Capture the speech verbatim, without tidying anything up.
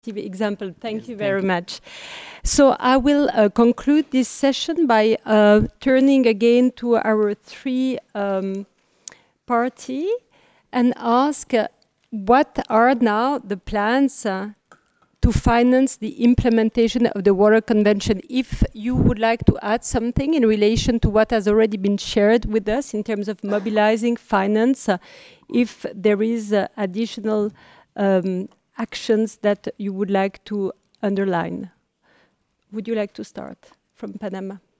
example. Thank Yes, you thank very you. much. So I will uh, conclude this session by uh, turning again to our three um, party and ask uh, what are now the plans uh, to finance the implementation of the Water Convention. If you would like to add something in relation to what has already been shared with us in terms of mobilizing finance, uh, if there is uh, additional um, actions that you would like to underline. Would you like to start from Panama?